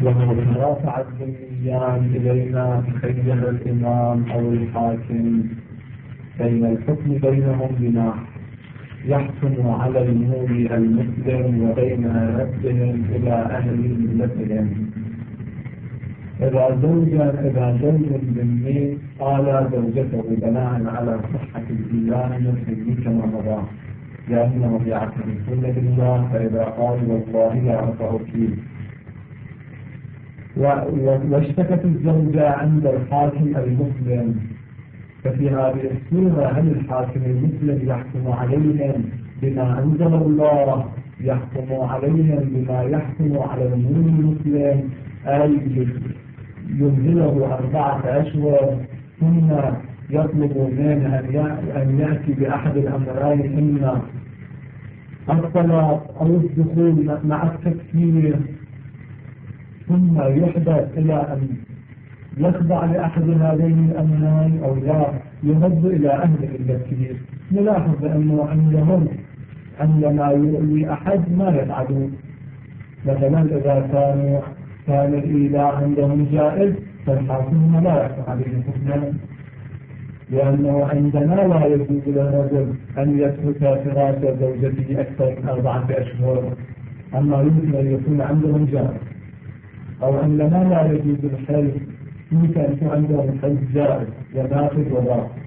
ولو ترافع الذميان إلينا تخير الإمام أو الحاكم بين الحكم بينهم بما يحكم على المولي المسلم وبين ردهم إلى أهل ملتهم. إذا زوج ذمي قال زوجته بناء على صحة الديان المسلمين كما مضى لأنهم يعترفون بالله، فإذا قال والله لا أطعك واشتكت الزوجة عند الحاكم المسلم، ففي هذه الصورة هل الحاكم المسلم يحكم عليهم بما أنزل الله، يحكم عليهم بما يحكم على المولي المسلم، أي يمهله 4 أشهر ثم يطلب منه أن يأتي بأحد الأمرين، إما الطلاق أو الدخول مع التكفير، ثم يحدث إلى أن يخضع لأحد هذين الأمرين أو لا يرد إلى أهل التكفير. نلاحظ أنه عندهم عندما يؤوي أحد ما يفعلون. مثلا إذا كان الإيلاء عندهم جائز فالحاكم لا يحكم عليه حكما، لأنه عندنا لا يجوز للرجل أن يترك فراش زوجته أكثر من 4 أشهر، أما يمكن أن يكون عندهم جائز. أو عندنا لا يجوز الحلف، يمكن أن يكون عندهم الحلف جائز ونافذ وباطل.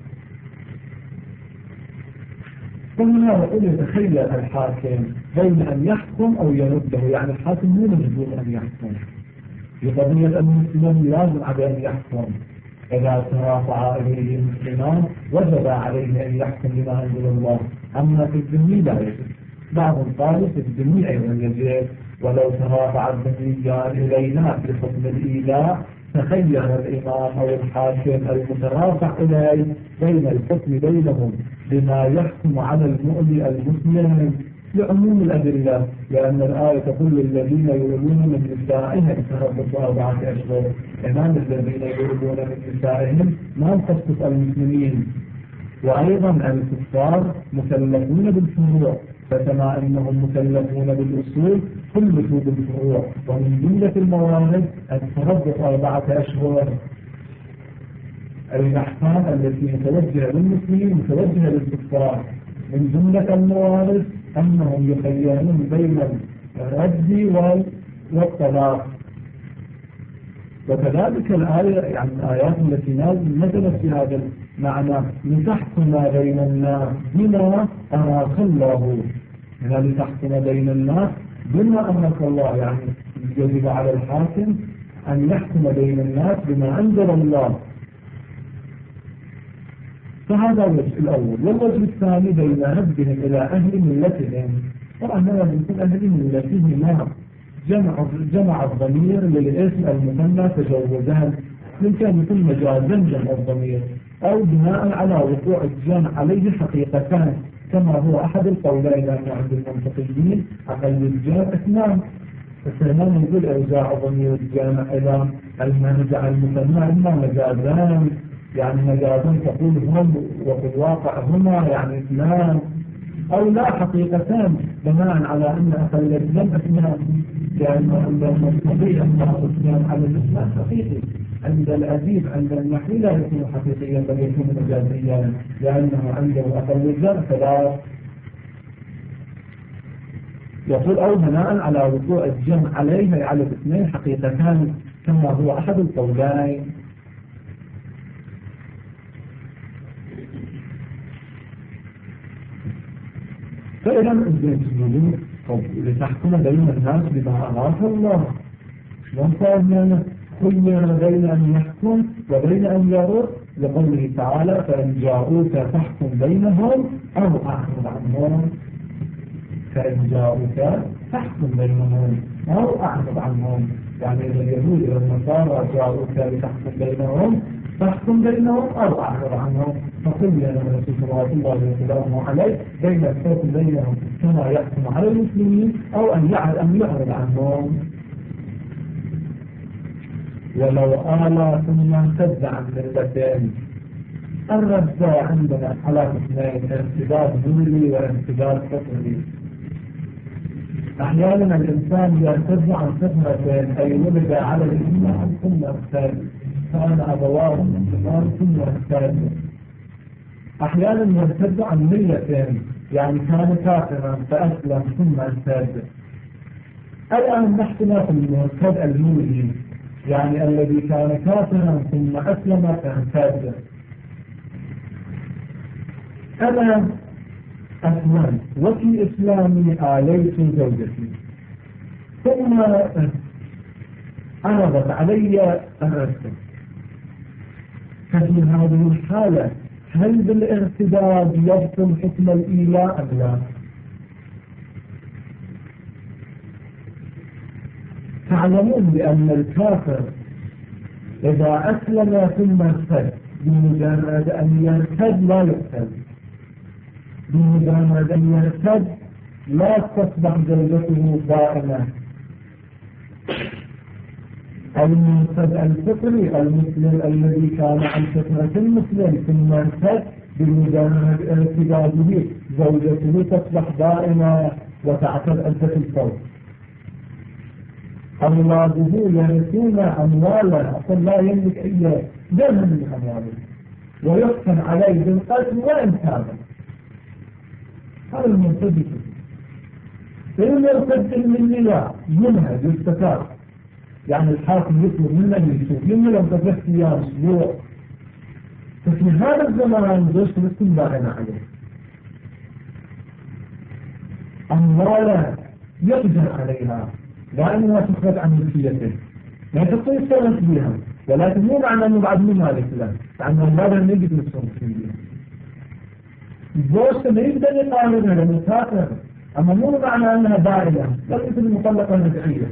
ثم يتخيل الحاكم بين أن يحكم أو يرده، يعني الحاكم مو مجبور أن يحكم. في قضية المسلم لازم عليه أن يحكم، إذا ترافع إليه المسلمان وجب عليه أن يحكم بما أنزل الله، أما في الذمي لا يجب. بعض قالوا في الذمي أيضا يجب، ولو ترافع الذميان إلينا في حكم الإيلاء تخير الإمام أو الحاكم المترافع إليه بين الحكم بينهم بما يحكم على المؤمن المسلم لعموم الأدلة، لأن الآية تقول الذين يؤلون من نسائهم تربصوا 4 أشهر. إمام الذين يؤلون من نسائهم ما تخصص المسلمين، وأيضا الكفار مكلفون بالفروع، فكما أنهم مكلفون بالأصول كلفوا بالفروع، ومن جملة الموارد التربص 4 أشهر. الأحكام التي متوجهة للمسلمين متوجهة للكفار. من جملة الموارد أنهم يخيرون بين الرد والطلاق. وكذلك الآية، يعني الآيات التي نزلت في هذا المعنى لتحكم بين الناس بما أراك الله، لتحكم بين الناس بما أراك الله، يعني يجب على الحاكم أن يحكم بين الناس بما أنزل الله. فهذا الوجه الأول. والوجه الثاني بين ردهم إلى أهل ملتهم. طبعا هذا من أهل ملتهم جمع الضمير للاسم المثنى تجوزان، يمكن يكون مجازا جمع الضمير أو بناء على وقوع الجمع عليه حقيقتان، كما هو أحد القولين عند المنطقيين. أقل الجمع 2، فسنان يقول إرجاع ضمير الجمع إلى المنزع المثنى إما مجازان، يعني مجازا تقول هم وفي الواقع هما يعني 2، أو لا حقيقتان بناء على أن أقل الجمع 2، لأن المنطقية أن على الإسلام حقيقي. عند الأديب عند النحو لا يكون حقيقيا بل يكون مجازيا، لأنه عنده أقل الجمع 3. يقول أو بناء على وقوع الجمع عليه على 2 حقيقتان، كما هو أحد القولين. فإذا أنتم تقولون لتحكم بين الناس بما أراك الله، شلون صار لنا خير بين أن يحكم وبين أن يرد؟ لقوله تعالى فإن جاءوك فاحكم بينهم أو أعرض عنهم. فإن جاءوك فاحكم بينهم أو أعرض عنهم، يعني إذا اليهود والنصارى جاءوك لتحكم بينهم فاحكم بينهم أو أعرض عنهم. فقل لنا رسول الله وسلامه عليه بين الحكم بينهم كما يحكم على المسلمين أو أن يعرض عنهم. ولو آل ثم امتد عن ملتين. الرد عندنا على 2، ارتداد دولي وارتداد فطري. أحيانا الإنسان يرتد عن فطرة أي ولد على الإسلام ثم ارتد، كان أبواه مسلمان ثم ارتد. أحيانا يرتد عن ملة، يعني كان كافرا فأسلم ثم ارتد. الآن نحن في المرتد المولي، يعني الذي كان كافرا ثم أسلم فارتد. أنا أسلمت وفي إسلامي آليت زوجتي، ثم عرضت علي الرسل، ففي هذه الحالة هل بالارتداد يبطل حكم الإيلاء أم لا؟ تعلمون بأن الكافر إذا أسلم ثم ارتد بمجرد أن يرتد لا يقتل، بمجرد أن يرتد لا تصبح زوجته ضائمة. المرتد الفطري المسلم الذي كان عن فطرة المسلم ثم ارتد بمجرد ارتداده زوجته تصبح ضائمة وتعتد عدة الفوت. أولاده يرثون أموالا، أصلا لا يملك أي درهم من أمواله، ويحكم عليه بالقتل وإن تاب. هذا المرتد. إن يرتد من لا ينهج يستتاب، يعني الحاكم يطلب منه يشوف منه لو تفلت اياه اسبوع، ففي هذا الزمان زوجته مسلم باغنى عليه أموالا يقدر عليها لأنها تخرج عن ملكيته، لا تستطيع السلام بها، ولكن مو معنى أنه بعد من مالك لا، لأنه هذا ما يقدر يتصرف فيها. زوجته ما يقدر يقارنها لأنه كافر، أما مو معنى أنها دائرة، بل مثل المطلقة الرجعية.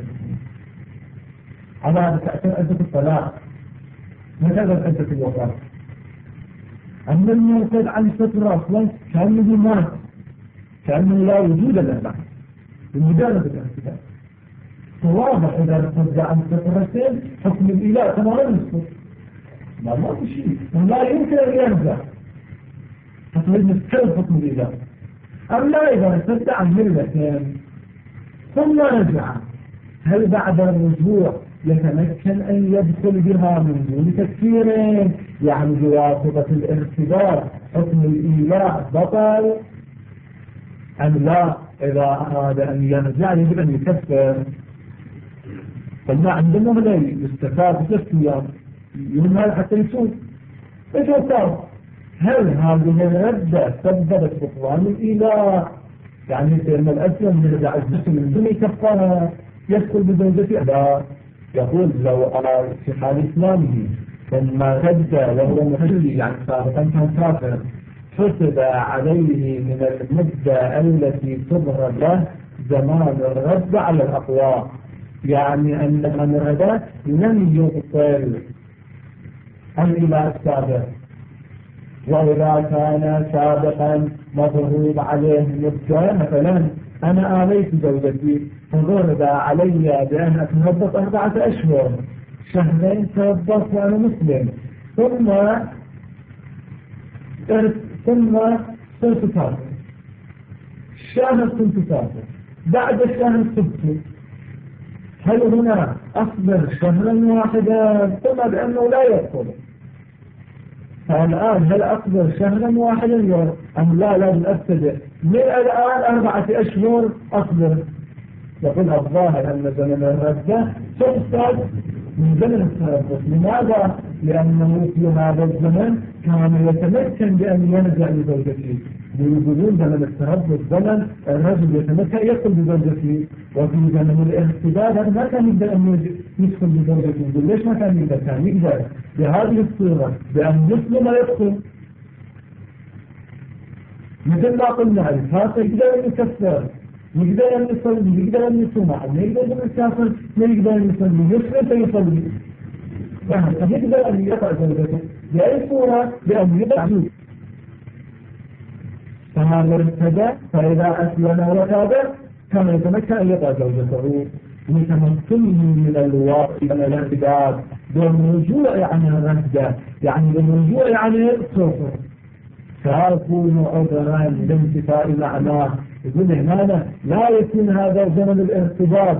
على تأثير عدة الطلاق مثل عدة الوفاة. أما المرتد عن فترة أصلا كأنه مات، كأنه لا وجود له بعد بمجرد الارتداد. فواضح إذا ارتد عن فترتين حكم الإله تماما يسقط، ما في شيء، لا يمكن أن يرجع تقليد مستقل حكم الإله. أما إذا ارتد عن ملتين ثم رجع، هل بعد الرجوع يتمكن أن يدخل بها من دون تكفير؟ يعني بواسطة الارتداد حكم الإيلاء بطل أم لا؟ إذا أراد أن يرجع يجب أن يكفر. فما عندنا لا يستفاد بتكفير يمهل حتى يسوق. إيش صار؟ هل هذه الردة سببت بطلان الإيلاء؟ يعني لما الأسلم يرجع الجسم من دون كفارة يدخل بزوجته؟ لا، يقول لو أرى في حال إسلامه ثم رد وهو محلي يعني سابقا كان كافر حسب عليه من المدة التي تضرب له زمان الرد على الأقوى، يعني أن من رد لم يبطل الإله السابق. وإذا كان سابقا مضروب عليه مدة، مثلا أنا آليت زوجتي فضرب علي بأن أتنظف 4 أشهر، شهرين توظفت وأنا مسلم، ثم صرت كافر، شهر كنت كافر، بعد الشهر صبت، هل هنا أصبر شهرا واحدا ثم بأنه لا يدخل؟ فالآن هل أصبر شهرا واحدا أم لا؟ لازم أبتدئ من الآن 4 أشهر أصبر. يقول الظاهر أن زمن الردة تقصد من زمن التربص. لماذا؟ لأنه في هذا الزمن كان يتمكن بأن يرجع لزوجته، ويقولون زمن التربص زمن الرجل يتمكن يدخل بزوجته، وفي زمن الارتداد ما كان يقدر أن يدخل بزوجته. يقول ليش ما كان يقدر؟ كان يقدر بهذه الصورة بأن يسلم يدخل، مثل ما قلنا الكافر يقدر أن يكفر، يقدر أن يصلي، يقدر أن يصوم، ما يقدر أن الكافر ما يقدر أن يصلي، يسلم فيصلي، يقدر أن يقع زوجته بأي صورة؟ بأن يقع. فهذا ارتدى، فإذا أسلم وتاب كان يتمكن أن يقع زوجته لتمكنه من الواقع من الارتداد بالرجوع عن الردة، يعني بالرجوع عن الكفر. فيكون عذرا لانتفاء معناه. يقول هنا لا يكون هذا زمن الارتباط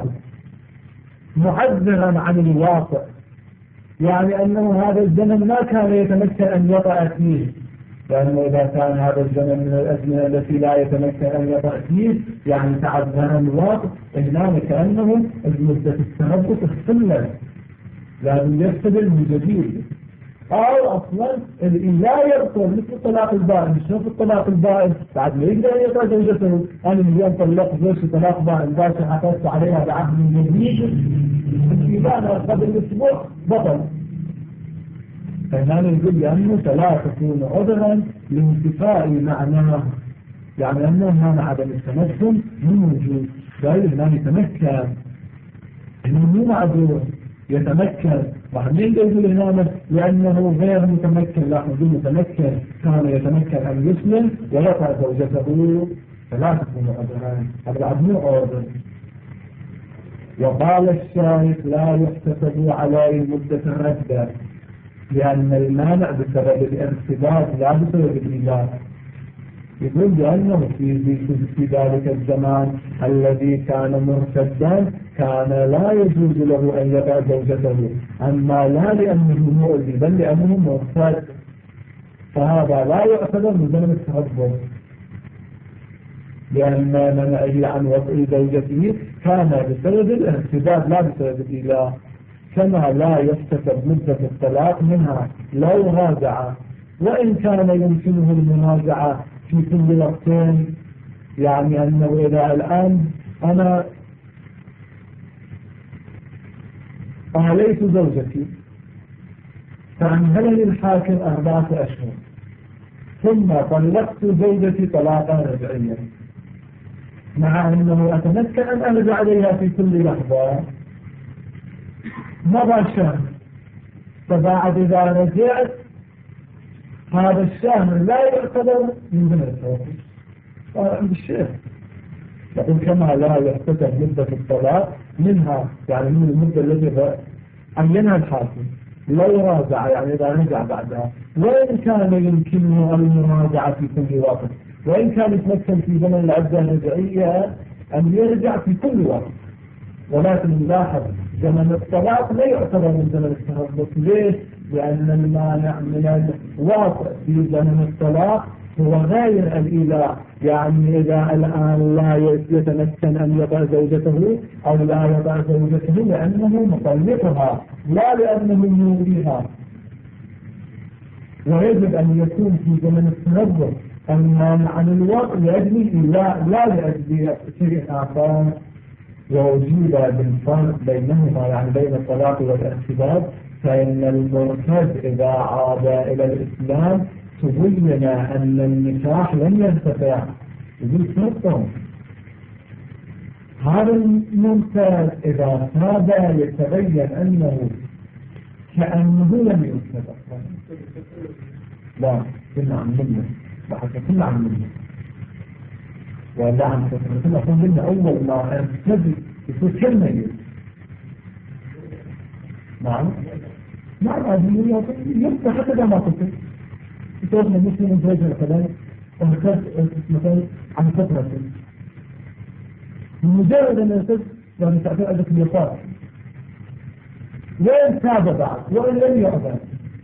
معذرا عن الواقع، يعني أنه هذا الزمن ما كان يتمكن أن يطأ فيه، لأنه إذا كان هذا الزمن من الأزمنة التي لا يتمكن أن يطأ فيه يعني تعذر الواقع، هنا كأنه المدة التنبت اختلت، لازم يستدل من جديد. أو أصلا لا يبطل مثل الطلاق البائن. شوف الطلاق البائن بعد ما يقدر يطلع زوجته، أنا اليوم طلقت زوجتي طلاق بائن باشا حفظت عليها بعقد جديد في بعد قبل الأسبوع بطل. فهنا يقول لأنه لا تكون عذرا لانتفاء معناه، يعني أنه هنا عدم التمكن من وجود، بل هنا يتمكن إنه مو معذور يتمكن. وحمين يقول هنا لأنه غير متمكن، لا يقول متمكن كان يتمكن أن يسلم ويطع زوجته، فلا تكون عذرا، هذا بعد مو عذر. وقال الشارح لا يحتسب عليه مدة الردة، لأن المانع بسبب الارتباط لا بسبب الإيجاب. يقول لأنه في ذلك الزمان الذي كان مرتدا كان لا يجوز له أن يطع زوجته، أما لا لأنه مؤذي بل لأنه مرتد، فهذا لا يعتبر من زمن التهذب، لأن منعه عن وطئ زوجته كان بسبب الارتباط لا بسبب الإله. كما لا يحتسب مدة الطلاق منها لو راجع، وإن كان يمكنه المنازعة في كل وقتين، يعني أنه إذا الآن أنا أهليت زوجتي فأنهلني الحاكم 4 أشهر ثم طلقت زوجتي طلاقا رجعيا، مع أنه أتمكن أن أرجع إليها في كل لحظة، مضى شهر، فبعد إذا رجعت هذا الشهر لا يعتبر من زمن التوقيت. قال عند الشيخ يقول كما لا يحتسب مدة الطلاق منها، يعني من المدة التي عينها الحاكم لو راجع، يعني إذا رجع بعدها، وإن كان يمكنه المراجعة في كل وقت، وإن كان يتمكن في زمن العدة الرجعية أن يرجع في كل وقت. ولكن نلاحظ زمن الطلاق لا يعتبر من زمن التهبط. ليش؟ لأن المانع من الواقع في زمن الطلاق هو غير الإله، يعني إذا الآن لا يتمكن أن يطع زوجته أو لا يطع زوجته لأنه مطلقها لا لأنه يوليها. ويجب أن يكون في زمن التهبط المانع عن الواقع لأجله لا لأجل شيء آخر. ووجود بالفرق بينهما، يعني بين الطلاق والارتباط، فإن المرتد إذا عاد إلى الإسلام تبين أن النكاح لم يرتفع. يقول فرقهم هذا المرتد إذا تاب يتبين أنه كأنه لم يرتفع. لا كنا عن منه، بحث كنا عن منه ولا عن فترة. كنا أقول منه أول ما ارتد يصير كلمة نعم يبقى حتى ده ما قلت يتوقع المسلم انتواجه الكلام وهكذا مثلا عن فترة مجرد أن يرتد يعني تأثير عندك اليسار وين تاب بعد وإن لم يعبد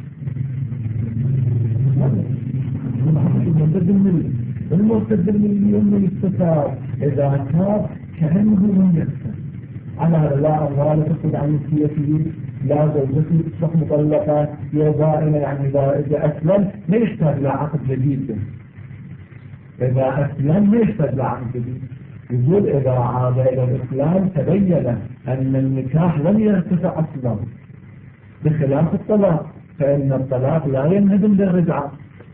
المرتد من يستفاد إذا تاب كأنه لم يرتد. على هذا لا الله لا تفقد عن نسيته، لا زوجته تصبح مطلقة يا ضائنة، يعني إذا أسلم ما يحتاج إلى عقد جديد. إذا أسلم ما يحتاج إلى عقد جديد. يقول إذا عاد إلى الإسلام تبين أن النكاح لم يرتفع أصلا، بخلاف الطلاق، فإن الطلاق لا ينهدم بالرجعة.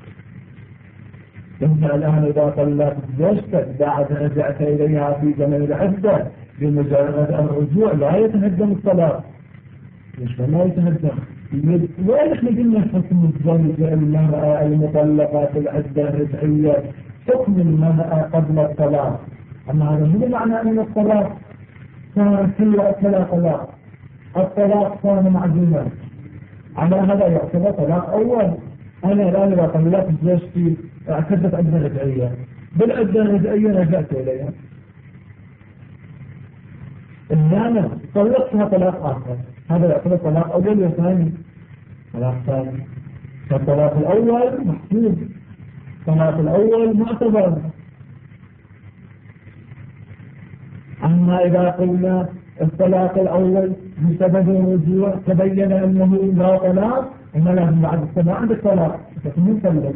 أنت الآن إذا طلقت زوجتك بعد رجعت إليها في زمن العدة بمجرد الرجوع لا يتهدم الطلاق. ليش ما يتهدم؟ وين احنا قلنا حكم الزوجة المرأة المطلقة في العدة الرجعية حكم المرأة قبل الطلاق؟ أما هذا مو معنى أن الطلاق صار كلا طلاق، الطلاق صار معزوما. على هذا يعتبر طلاق أول. أنا الآن إذا طلقت زوجتي اعتدت عدة رجعية، بالعدة الرجعية رجعت إليها، إنما طلقتها طلاق آخر، هذا يعتبر طلاق أول وثاني، طلاق ثاني. فالطلاق الأول محسوب، الطلاق الأول معتبر. أما إذا قلنا الطلاق الأول بسبب الرجوع تبين أنه لا طلاق، إنما لازم بعد السماع عند الطلاق تكون مطلق.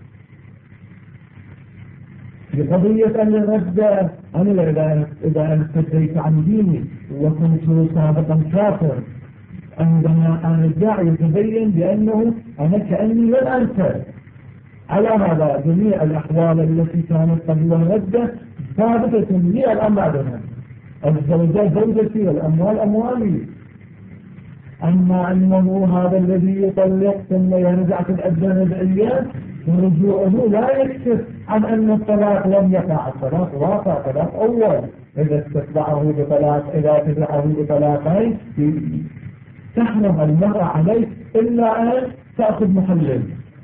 بقضية أن الرد أنا إذا ارتديت عن ديني وكنت سابقا كافر، عندما أرجع يتبين بأنه أنا كأني لم أرتد. على هذا جميع الأحوال التي كانت قبل الردة ثابتة لي الآن بعدها، الزوجة زوجتي والأموال أموالي. أما أنه هذا الذي يطلق ثم يرجع في العدة رجعية، ورجوعه لا يكشف عن أن الطلاق لم يقع، الطلاق واقع، طلاق أول. إذا استتبعه بطلاق، إذا تبعه بطلاقين تحرم المرأة عليه إلا أن تأخذ محلل.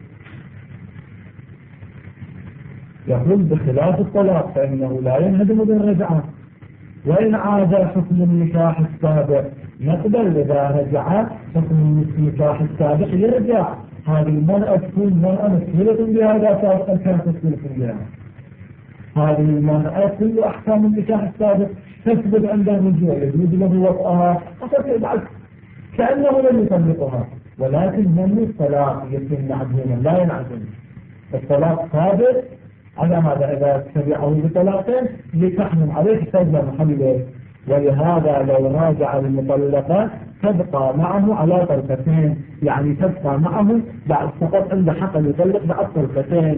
يقول بخلاف الطلاق فإنه لا ينهدم بالرجعة، وإن عاد حكم النكاح السابق نقبل إذا رجع حكم النكاح السابق يرجع. هذه المرأة تكون مرأة مسؤولة بهذا سابقا كانت مسؤولة بها. هذه المرأة كل أحكام النكاح السابق تثبت عند الرجوع، يجوز له وطئها فقط كأنه لم يطلقها، ولكن من الطلاق يتم معدوما لا ينعدم. الطلاق ثابت على هذا إذا تبعه بطلاقين لتحمل عليه سجل محلل. ولهذا لو راجع المطلقة تبقى معه على طلقتين، يعني تبقى معه بعد فقط عند حق يطلق بعد طلقتين،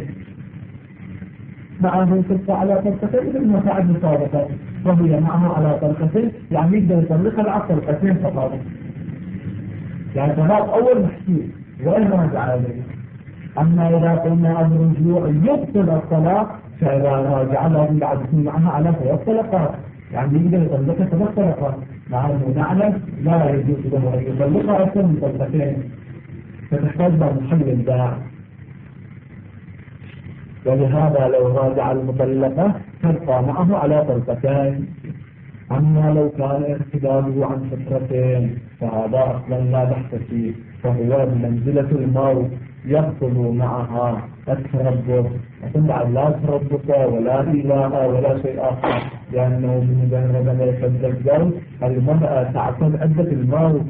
معه تبقى على طلقتين مثل ما فعل مسابقة، وهي معه على طلقتين يعني يقدر يطلقها بعد طلقتين فقط. يعني طلاق أول محسوب وإن راجع عليه. أما إذا قلنا الرجوع يبطل الطلاق فإذا راجع لهم بعد يكون معها على ثلاث طلقات، يعني يقدر يطلقها ثلاث طلقات، مع أنه نعلم لا يجوز له أن يطلقها أكثر من طلقتين، فتحتاج محل الداع. ولهذا لو راجع المطلقة تبقى معه على طلقتين. أما لو كان ارتداده عن فترتين فهذا أصلا لا بحث فيه، فهو بمنزلة الموت يبطل معها التربص، لكن بعد لا تربص ولا إله ولا شيء آخر، لأنه بمجرد ما يشد الزوج المرأة تعتد عدة الموت.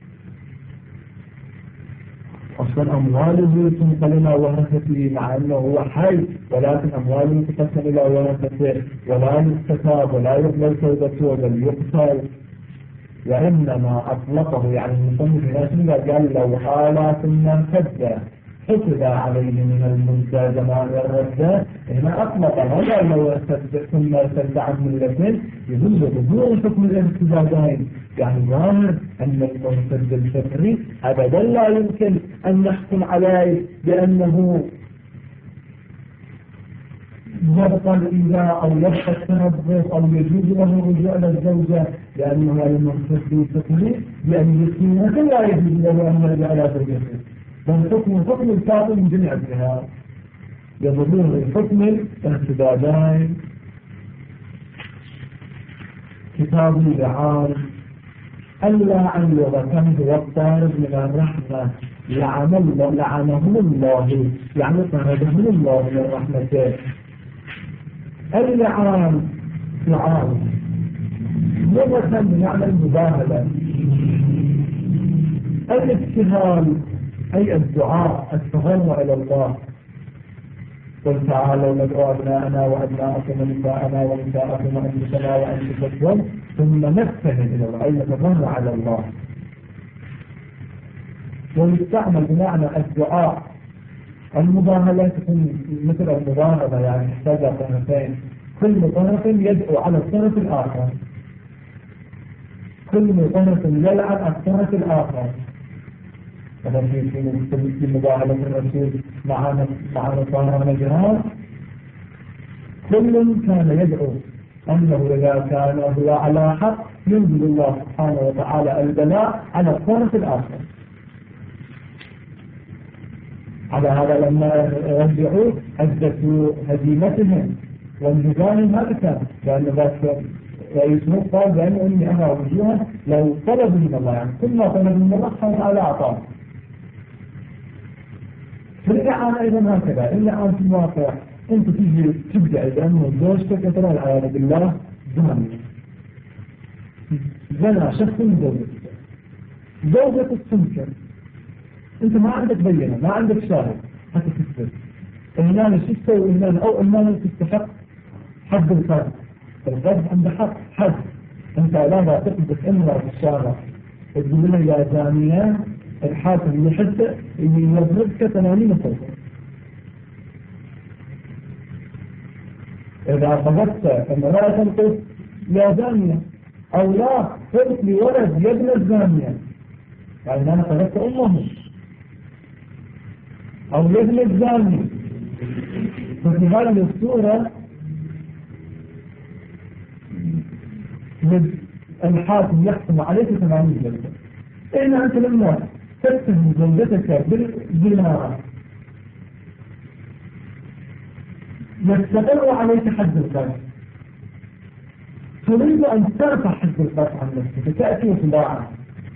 أصلا أمواله تنقل إلى ورثته مع أنه هو حي، ولكن أمواله تقسم إلى ورثته ولا يستتاب ولا يقبل توبته بل يقتل. وإنما أطلقه يعني المصنف نفسه قال لو حالات مرتدة حسب عليه من المنتى زمان الردة، هنا أطلق هذا لو ارتد ثم ارتد عن ملة يدل بدون حكم الارتدادين. يعني ظاهر أن المرتد الفكري أبدا لا يمكن أن نحكم عليه بأنه يبقى الإيذاء أو يبقى التنظف أو يجوز له الرجوع للزوجة، لأنه المرتد الفكري بأن يسكنها لا يجوز له أن يرجع إلى زوجته، بل حكم الكافر من جميع الجهات يضرون الحكم الارتدادين. كتاب اللعان اللاعن لغة هو الطارد من الرحمة، لعنهم الله يعني طردهم الله من رحمته. اللعان لعان لغة بمعنى المباهلة، الابتهال أي الدعاء التضرع إلى الله. قل تعالوا ندعو أبناءنا وأبناءكم ونساءنا ونساءكم وأنفسنا وأنفسكم ثم نبتهل إلى الله أي نتضرع على الله. ويستعمل بمعنى الدعاء. المباهلة تكون مثل المباهلة يعني تحتاج طرفين، كل طرف يدعو على الطرف الآخر، كل طرف يلعن الطرف الآخر. مثلا في مباهلة الرسول مع نصارى نجران كل كان يدعو أنه إذا كان هو على حق ينزل الله سبحانه وتعالى البلاء على الطرف الآخر. على هذا لما رجعوا حدثوا هزيمتهم والنظام ما كان، لأن ذاك رئيس مصر قال بأنه إني أنا وجوها لو طلبوا من الله، يعني كل ما طلبوا من الله سبحانه وتعالى أعطاه. في الإعانة أيضا هكذا، الإعانة في الواقع أنت تيجي تبدأ بأنه زوجتك ترى العياذ بالله زانية، زنا شخص من زوجتك تنكر، أنت ما عندك بينة، ما عندك شاهد حتى تثبت إنها شو تسوي، إنها أو إنها تستحق حد القذف. القذف عنده حق حد، أنت لا تثبت إنها في الشارع تقول لها يا زانية، الحاكم يحد يضربك 80 صوتا. إذا قذفت أن لا تنقص يا زانية، أو لا قلت لولد يا ابن الزانية، يعني أنا قذفت أمه أو يا ابن الزاني. ففي هذه الصورة الحاكم يحكم عليك 80 جلدة. إن أنت لما تتهم زوجتك بالزنا يستقر عليك حد القذف، تريد أن ترفع حد القذف عن نفسك، تأتي وتباعه،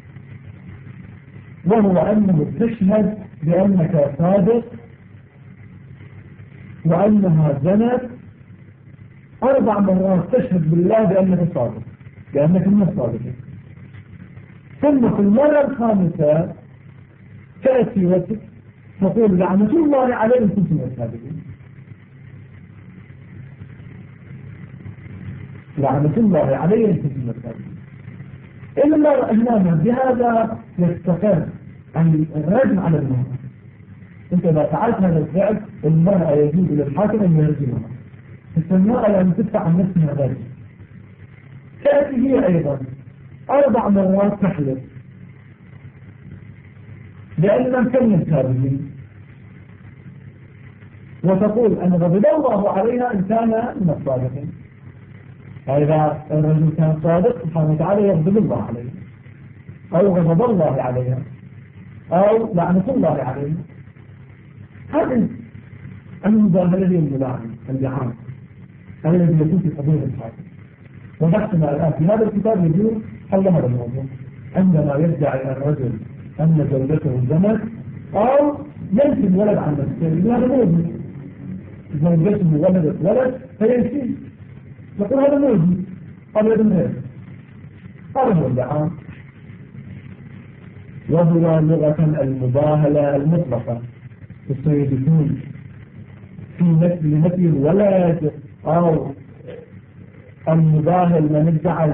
وهو أنه تشهد بأنك صادق وأنها زنت 4 مرات، تشهد بالله بأنك صادق، بأنك من الصادقين. ثم في المرة الخامسة تأتي وتقول لعنة الله عليه إن كنتم الصادقين، لعنة الله عليه إن كنتم الصادقين. إلا هنا بهذا يستقر عن الرجم على المرأة. أنت إذا فعلت هذا الفعل المرأة يجوز للحاكم أن يرجمها، المرأة لأن تدفع عن نفسها الرجم. تأتي هي أيضا 4 مرات تحلف لأننا نكمل كاذبين، وتقول أن غضب الله عليها إن كان من الصادقين. فإذا الرجل كان صادق سبحانه وتعالى يغضب الله عليه، أو غضب الله عليها، أو لعنة الله عليه. هذه المظاهرة هي الملعنة اللعان الذي يكون في قضية الحاكم. وبحثنا الآن في هذا الكتاب يقول حول هذا الموضوع، عندما يدعي الرجل أن زوجته زنت أو ينفي الولد عن نفسه، هذا موجود، زوجته ولدت ولد فينفيه، نقول هذا موجود قبل ابن غير، هذا هو اللعان. وهو لغة المباهلة المطلقة، يكون في نفي الولد، أو المباهل من ادعى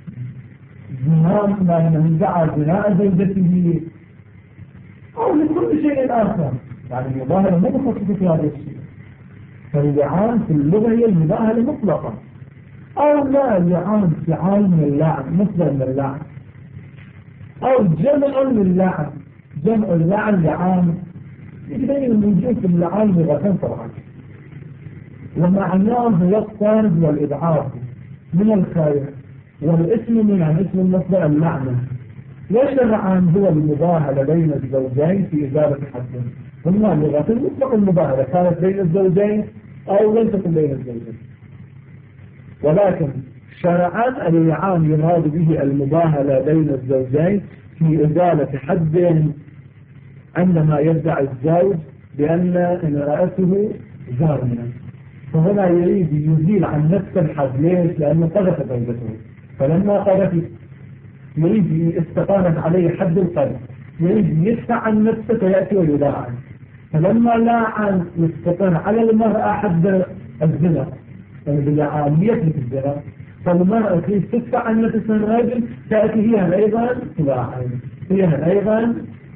زناء زوجته، أو لكل شيء آخر. يعني المباهلة ما تخصص في هذا الشيء. فاللعان في اللغة هي المباهلة المطلقة، أو لا اللعان فعال من اللعن، مصدر من اللعن، أو جمع للعن، جمع اللعن لعان. يبين الموجود في اللعان لغتين طبعا، ومعناه هو الطرد والإبعاد من الخير، والاسم من عن اسم المصدر اللعنة. واللعان هو المباهلة بين الزوجين في إزالة حد. ثم اللغة المطلق المباهلة كانت بين الزوجين أو لم تكن بين الزوجين، ولكن شرعا اللعان يراد به المباهلة بين الزوجين في إزالة حد، عندما يدعي الزوج بأن امرأته زانية، فهنا يريد يزيل عن نفسه الحد. ليش؟ لأنه قذف زوجته، فلما قذف يريد استقامت عليه حد القذف، يريد يدفع عن نفسه فيأتي ويلاعن. فلما لاعن يستقر على المرأة حد الزنا، يعني باللعان يثبت الزنا، فالمرأة تدفع عن نفسها الرجل، تأتي هي أيضا تلاعن، هي أيضا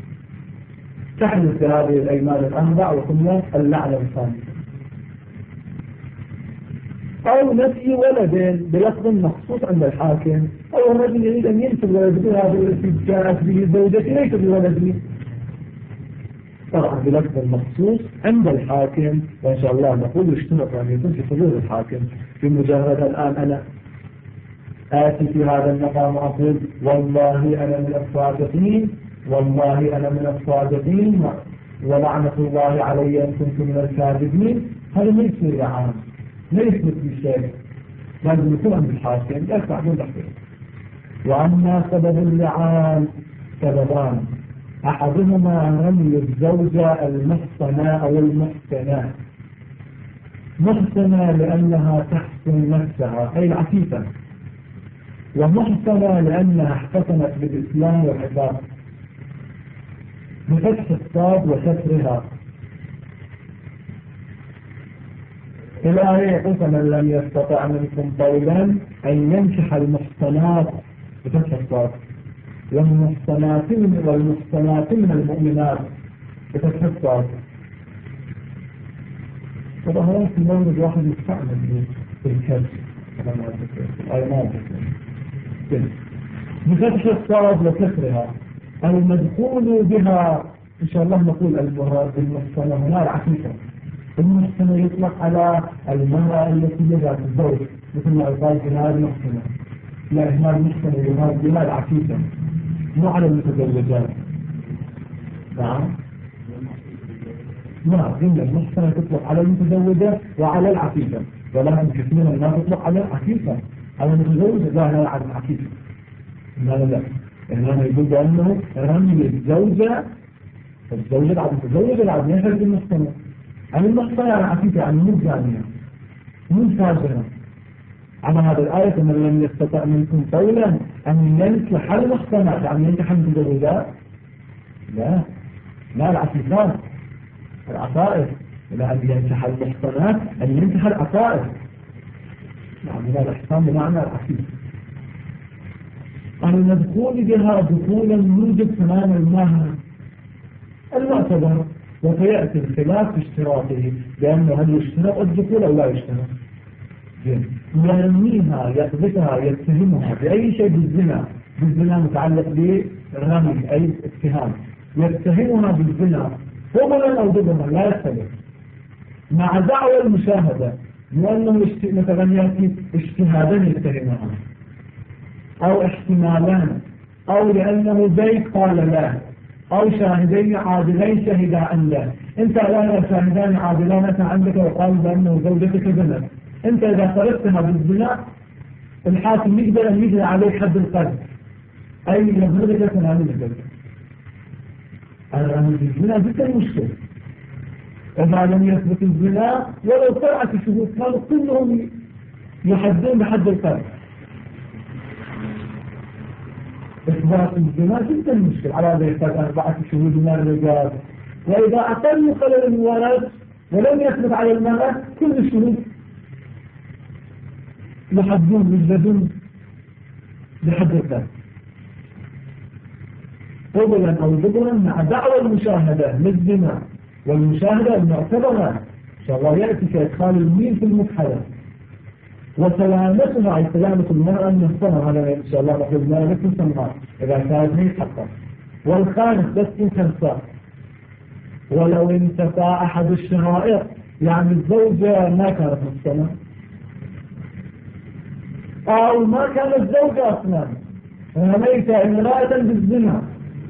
تحدث هذه الأيمان الأربع وثم اللعنة الخامسة. أو نفي ولد بلفظ مخصوص عند الحاكم، أو الرجل يريد أن ينفي الولد هذا الذي جاءت به زوجتي ليس بولدي، طبعا بلفظ مخصوص عند الحاكم. وإن شاء الله نقول اشترط أن يكون في حضور الحاكم. بمجرد الآن أنا آتي في هذا المقام أقول والله أنا من الصادقين، والله أنا من الصادقين، ولعنة الله علي إن كنت من الكاذبين، هذا ما يصير لعان، لا يثبت بشيء، لازم يكون عند الحاكم يدفع دون تحقيق. وأما سبب اللعان سببان، أحدهما رمي الزوجة المحصنة أو المحسنة. محسنة لأنها تحسن نفسها أي العفيفة، ومحسنة لأنها احتسنت بالإسلام والعباد بفتح الصاد وكسرها. الآية يقول فمن لم يستطع منكم طولا أن ينكح المحصنات بفتح الصاد، والمحصنات من المؤمنات بفتح الصاد. فظهرات في المورد واحد يستعمل بالكسر بفتح الصاد وكسرها. المدخول بها إن شاء الله نقول المراد بالمحصنة هنا العفيفة. المحصنة يطلق على المرأة التي لدى الزوج، مثل ما يقال بها المحصنة، لا هنا المحصنة يراد بها العفيفة مو على المتزوجات. نعم قلنا المحصنة تطلق على المتزوجة وعلى العفيفة، ولكن كثير من الناس تطلق على العفيفة، على المتزوجة لا على العفيفة. لا إنما يقول بأنه رمي الزوجة بعد المتزوجة بعد ما يخرج المحصنة. عن المحصنة يعني عفيفة، يعني مو زانية مو فاجرة. على هذا الآية من لم يستطع منكم طولا أن ينكح المحصنات يعني ينكح المتزوجات، لا العفيفات العفائف، لا أن ينكح المحصنات أن ينكح العفائف، يعني لا الإحسان بمعنى العفيف. المدخول بها دخولا يوجب تمام المهر المعتبر، وسيأتي الخلاف في اشتراطه، لأنه هل يشترط الدخول أو لا يشترط. يرميها يقذفها يتهمها بأي شيء بالزنا متعلق بالرمي أي اتهام، يتهمها بالزنا فضلا أو ضمنا لا يختلف، مع دعوى المشاهدة، لأنه مثلا يأتي اجتهادا يتهمها أو احتمالان، أو لأنه زيد قال لا، أو شاهدين عادلين شهدا أن لا. أنت لا شاهدان عادلان أنت عندك وقال بأنه زوجتك زنت، أنت إذا صرفتها بالزنا الحاكم يقدر أن يجري عليه حد القذف، أي يضربك 80 جلدة. الرمي بالزنا جدا مشكلة. إذا لم يثبت الزنا ولو طلعت الشهود كانوا كلهم يحدون بحد القذف. إثبات الزنا جدا مشكلة، على ذلك 4 شهود من الرجال، وإذا أقل خلل الولد ولم يثبت على المرأة كل الشهود يحدون يجلدون بحد القذف قبلا أو ضبرا مع دعوى المشاهدة للزنا، والمشاهدة المعتبرة إن شاء الله يأتي كإدخال الميل في المدخلة، وسلامتها أي سلامة المرأة المحصنة، هذا إن شاء الله نقول ما لكم سمعات إذا كانت هي حقا. والخامس بس إن تنسى ولو انتفى أحد الشرائط، يعني الزوجة ما كانت محصنة أو ما كانت زوجة أصلا، رميت امرأة بالزنا،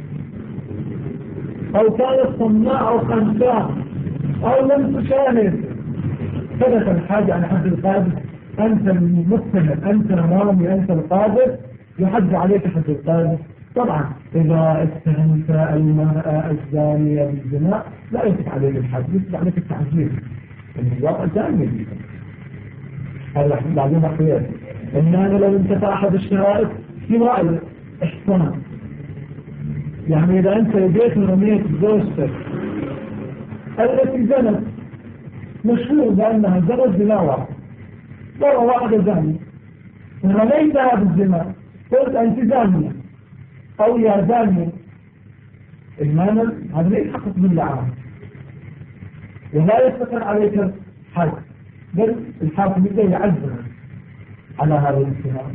أو كانت صماء أو خنساء أو لم تشاهد، ثبت الحاجة عن حد القاذف، أنت المتهم، أنت الرامي، أنت القاذف، يحد عليك حد القاذف. طبعا إذا اتهمت المرأة الزانية بالزنا لا يثبت عليك الحد، يثبت عليك التعزيز، الواقع ثاني هذا بعدين أخير. إنما لو انتفى أحد الشرائط في رأي إحسان، يعني إذا أنت جيت ورميت زوجتك التي زنت مشهور بأنها زنت بلا واحد، مرة واحدة زانية، رميتها بالزنا قلت أنت زانية أو يا زانية، المعنى هذا لا يتحقق باللعان ولا يستقر عليك حد، بل الحاكم يقدر يعذر على هذا الاتهام.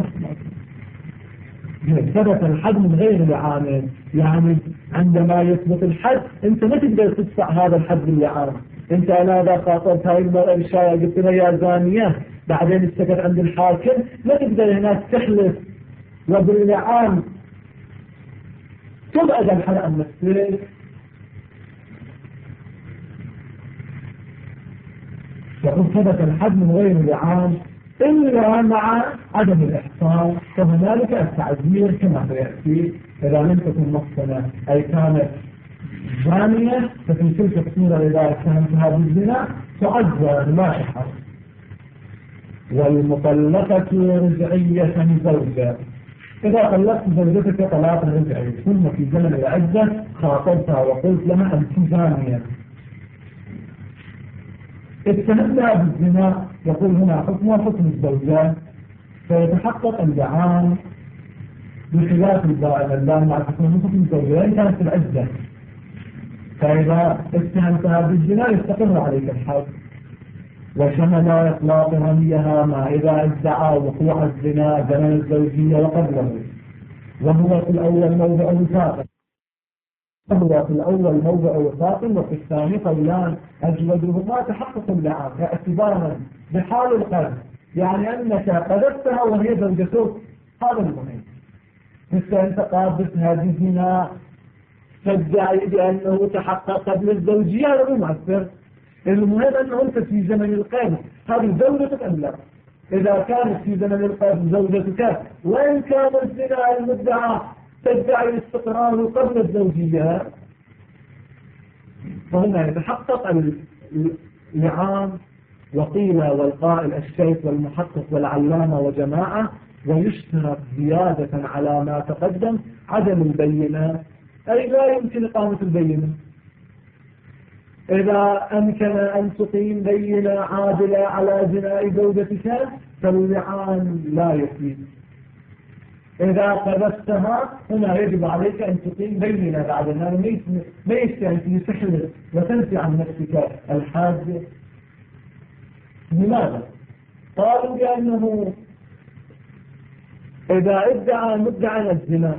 ثبت الحد من غير الإعانة، يعني عندما يثبت الحد أنت ما تقدر تدفع هذا الحد بالإعانة. أنت أنا إذا خاطبت هاي المرأة بالشارع قلت لها يا زانية، بعدين استكت عند الحاكم، ما تقدر هناك تحلف وبالإعانة تبعد الحد عن نفسك يقول ثبت الحد من غير لعان إلا مع عدم الإحصان، فهنالك التعذير كما سيأتي إذا لم تكن محصنة أي كانت زانية، ففي تلك الصورة إذا اتهمتها بالزنا تعذر لا إحصان. والمطلقة رجعية زوجة، إذا طلقت زوجتك طلاقا رجعي ثم في زمن العدة خاطبتها وقلت لها أنت زانية اتهمتها بالزنا، يقول هنا حكمها حكم الزوجات، فيتحقق اللعان بخلاف اللعان مع حكم الزوجات كانت في العدة. فإذا اتهمتها بالزنا يستقر عليك الحد. وشمل إطلاق رميها ما إذا ادعى وقوع الزنا زمن الزوجية وقبله، وهو في الأول موضع وثاق، وفي الثاني قولان أجودهما تحقق اللعان اعتبارا بحال القذف، يعني أنك قذفتها وهي زوجتك، هذا المهم. أنت قابلتها بزنا تدعي بأنه تحقق قبل الزوجية، هذا مؤثر. المهم أنه أنت في زمن القذف هذه زوجتك أم لا؟ إذا كانت في زمن القذف زوجتك وإن كان الزنا المدعى تدعي الاستقرار قبل الزوجية، فهنا يتحقق اللعان. وقيل والقائل الشيخ والمحقق والعلامة وجماعة، ويشترط زيادة على ما تقدم عدم البينة، أي لا يمكن إقامة البينة. إذا أمكن أن تقيم بينة عادلة على زنا زوجتك فاللعان لا يفيد. إذا قذفتها هنا يجب عليك أن تقيم بينة بعد ذلك، ما يستهدف تحلف وتنفي عن نفسك الحاجة. لماذا؟ قالوا بأنه إذا ادعى مدعى الزنا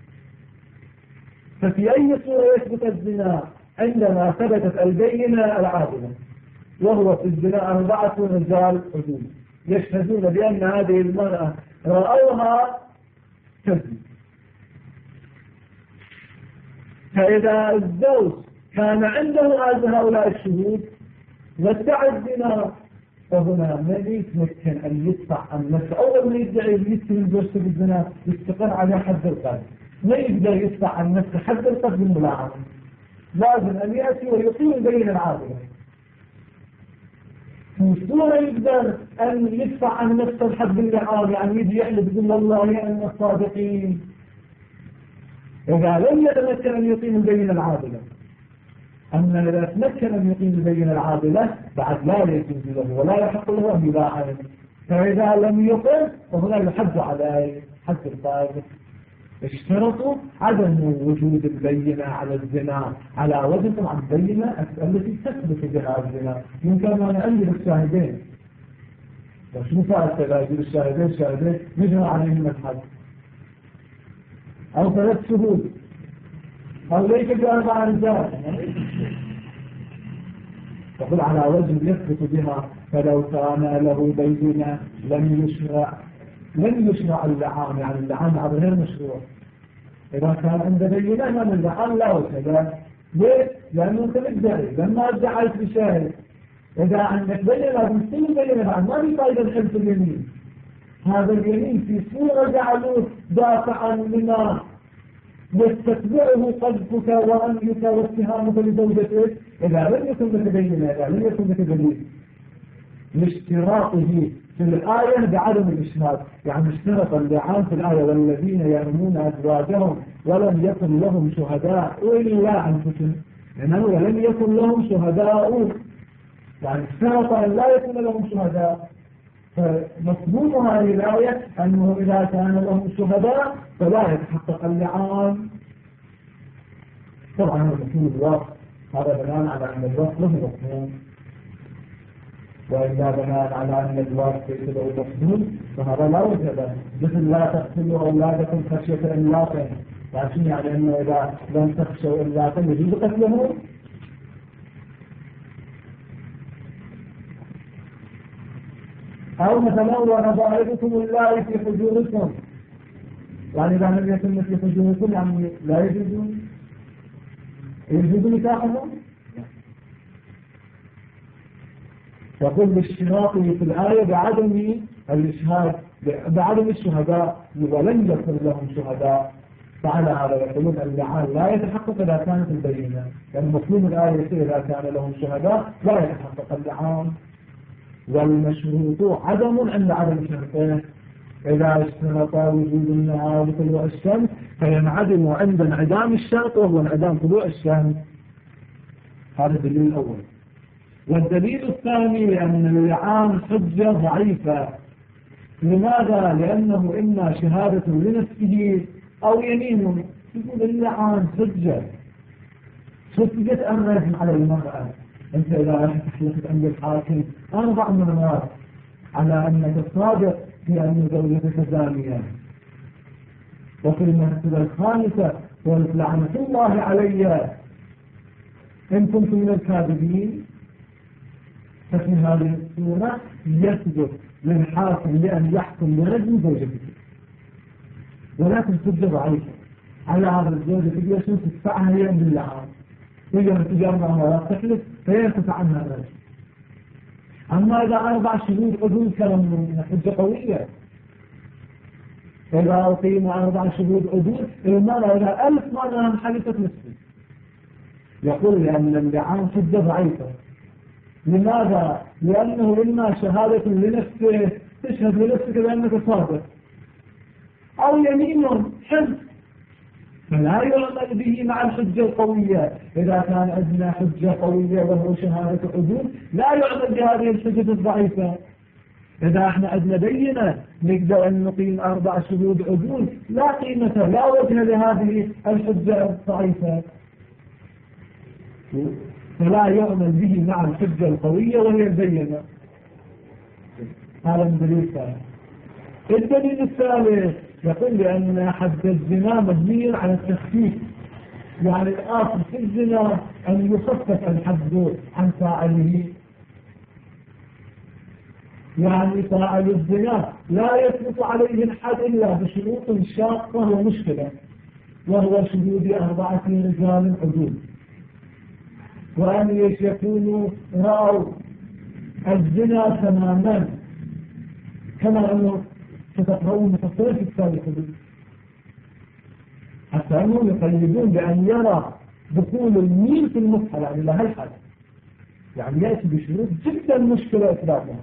ففي أي صورة يثبت الزنا؟ عندما ثبتت البينة العادلة، وهو في الزنا 4 رجال عدول يشهدون بأن هذه المرأة رأوها تزني. فإذا الزوج كان عنده هؤلاء الشهود وادعى الزنا، فهنا ما يتمكن أن يدفع عن نفسه. أول ما يدعي يتهم زوجته بالزنا يستقر على حد القذف، ما يقدر يدفع عن نفسه حد القذف بالملاعنة، لازم أن يأتي ويقيم البينة العادلة. في صورة يقدر أن يدفع عن نفسه الحد اللعان، يعني يجي يحلف يقول والله أن الصادقين. إذا لم يتمكن أن يقيم البينة العادلة، أما إذا تمكن أن يقيم البينة العادلة بعد لا يجوز له ولا يحق له أن يلاعن. فإذا لم يقم فهنا يحد على حد القاذف. اشترطوا عدم وجود البينة على الزنا على وجه طبعا البينة التي تثبت بها الزنا. يمكن أن أنجل الشاهدين، وشو فائدة إذا يجب الشاهدين نجمع عليهم الحد، أو 3 شهود، أو ليس ب4 رجال، تقول على وجه يثبت بها. فلو كان له بينة لم يشرع اللعان، يعني اللعان على غير مشروع. إذا كان عنده بينة من اللعان لا وكذا. ليه؟ لأنه أنت مدعي لما ادعيت بشاهد. إذا عندك بينة لازم تصير بينة بعد، ما في فائدة الحلف اليمين. هذا اليمين في صورة جعلوه دافعا لما يستتبعه قذفك ورميك واتهامك لزوجتك إذا لم يكن لك بينة، إذا لم يكن لك دليل. لاشتراطه في الآية بعدم الإشهاد، يعني اشترط اللعان في الآية والذين يرمون أزواجهم ولم يكن لهم شهداء إلا أنفسهم، لأنه ولم يكن لهم شهداء، يعني اشترط أن لا يكون لهم شهداء. فمفهوم هذه الآية أنه إذا كان لهم شهداء فلا يتحقق اللعان. طبعا مفهوم الوقت هذا بناء على أن الوقت له مفهوم، وإذا بناء على أن الوقت ليس له مفهوم فهذا لا وجه له. مثل لا تقتلوا أولادكم خشية إملاق، لكن يعني أنه إذا لم تخشوا إملاقا يجوز قتله. أو مثلا وربائبكم الله في حجوركم، يعني إذا لم يكن في حجوركم يعني لا يجوز نكاحهم. يقول بالاشتراط في الآية بعدم الإشهاد بعدم الشهداء ولن يكن لهم شهداء. فعلى هذا يقولون اللعان لا يتحقق إذا كانت البينة، لأن مفهوم الآية إذا كان لهم شهداء لا يتحقق اللعان. والمشروط عدم عند عدم شرطه، إذا اشترط وجود النهار وطلوع الشمس فينعدم عند انعدام الشرط وهو انعدام طلوع الشمس. هذا الدليل الأول. والدليل الثاني لأن اللعان حجة ضعيفة. لماذا؟ لأنه إما شهادة لنفسه أو يمين. يقول اللعان حجة. شوف يتأرج على المرأة، أنت إذا راح تحلفت عند الحاكم 4 مرات على أنك صادق في أن زوجتك زانية، وفي المرتبة الخامسة قلت لعنة الله علي إن كنت من الكاذبين. ففي هذه الصورة يثبت للحاكم بأن يحكم برجم زوجته، ولكن حجة ضعيفة على هذا الزوجة تقدر شو تدفعها هي باللعان، تقدر تجي 4 مرات تحلف فيرتفع عنها الرجم. أما إذا 4 شهود عدول كلام حجة قوية، إذا أقيم 4 شهود عدول المرأة إذا 1000 مرة حلفت نفسه. يقول لأن اللعان حجة ضعيفة. لماذا؟ لأنه إما شهادة لنفسه تشهد لنفسك بأنك صادق، أو يمين حلف فلا يعمل به مع الحجة القوية. إذا كان أدنى حجة قوية وهو شهادة عدول لا يعمل بهذه الحجة الضعيفة. إذا احنا أدنى بينة نقدر أن نقيم 4 شهود عدول لا قيمة لا وجه لهذه الحجة الضعيفة، فلا يعمل به مع الحجة القوية وهي البينة. هذا الدليل الثاني. الدليل الثالث يقول بأن حد الزنا مبني على التخفيف، يعني الآخر في الزنا أن يخفف الحد عن فاعله، يعني فاعل الزنا لا يثبت عليه الحد إلا بشروط شاقة ومشكلة، وهو شهود 4 رجال عدول، وأن يكونوا رأوا الزنا تماما، كما أنه ستقرؤون مفصلة في كتاب الحدود، حتى أنهم يقيدون بأن يرى دخول الميل في المصحف يعني لها الحد، يعني يأتي بشروط جدا مشكلة إثباتها.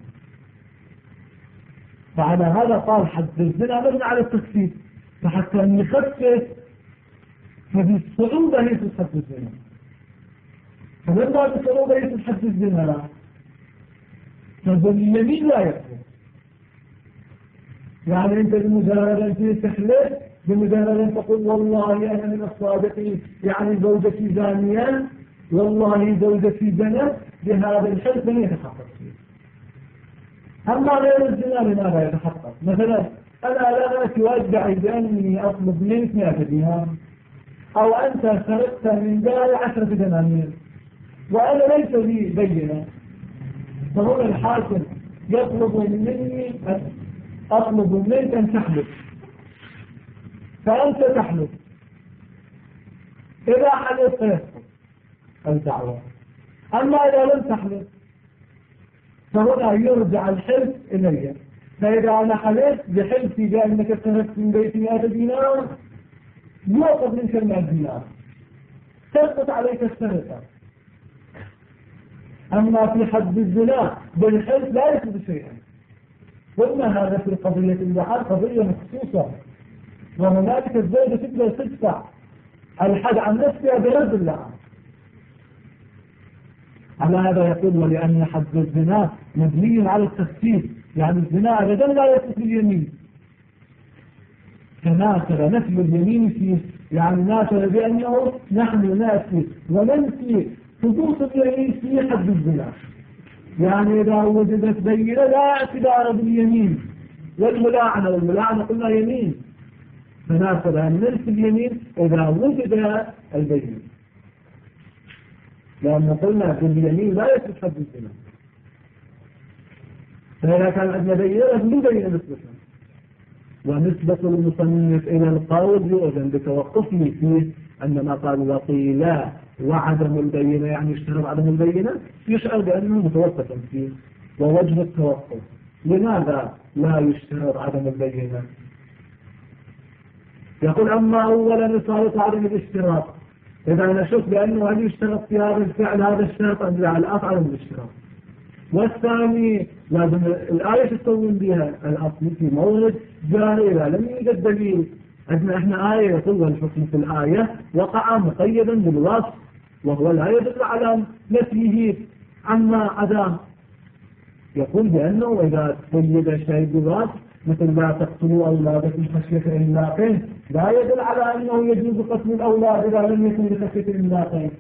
فعلى هذا قال حد الزنا مبني على التخفيف، فحتى أن يخفف ففي الصعوبة هي في حد الزنا، فلما بصعوبة هي في حد الزنا فاليمين لا يكفر. يعني أنت بمجرد أن تحلف، بمجرد أن تقول والله أنا من الصادقين يعني زوجتي زانية، والله زوجتي زنت، بهذا الحلف لن يتحقق فيه. أما غير الزنا لماذا يتحقق؟ مثلا أنا لا أتي وأدعي بأني أطلب منك 100 درهم، أو أنت سرقت من داري 10 دنانير وأنا ليس لي بينة، فهنا الحاكم يطلب مني أطلب منك أن تحلف، فأنت تحلف، إذا حلفت يسقط الدعوة. أما إذا لم تحلف فهنا يرجع الحلف إلي، فإذا أنا حلفت بحلفي بأنك سرقت من بيتي 100 دينار يوقف منك 100 دينار، تسقط عليك السرقة. أما في حد الزنا بالحلف لا يثبت شيئا. قلنا هذا في قضية اللعان قضية مخصوصة، وهنالك الزوجة تقدر تدفع الحد عن نفسها برد اللعان. على هذا يقول ولأن حد الزنا مبني على التخفيف، يعني الزنا أبدا لا يثبت اليمين، فناثر نفي اليمين فيه، يعني ناثر بأنه نحن نأتي وننفي ثبوت اليمين في حد الزنا. يعني إذا وجدت بينة لا اعتبار باليمين، والملاعنة قلنا يمين، فناثر أن ننفي اليمين إذا وجد البينة، لأن قلنا في اليمين لا يثبت حد الزنا، فإذا كان عندنا بينة نبين نسبتها. ونسبة المصنف إلى القول يؤذن بتوقفه فيه، عندما قال وقيل وعدم البينة يعني اشترط عدم البينة، يشعر بأنه متوقفا فيه. ووجه التوقف. لماذا لا يشترط عدم البينة؟ يقول أما أولا إصالة عدم الاشتراط، إذا نشك بأنه هل يشترط في هذا الفعل هذا الشرط أم لا، الأصل عدم الاشتراط. والثاني لازم الآية تستوين بها الأصل في مورد جاري إذا لم يوجد دليل. عندنا إحنا آية يقول والحكم في الآية وقع مقيدا بالوصف، وهو لا يدل على نفيه عما عداه. يقول بأنه إذا قيد شيء بالوصف مثل لا تقتلوا أولادكم خشية إملاقين، لا يدل على أنه يجوز قتل الأولاد إذا لم يكن لخشية إملاقين.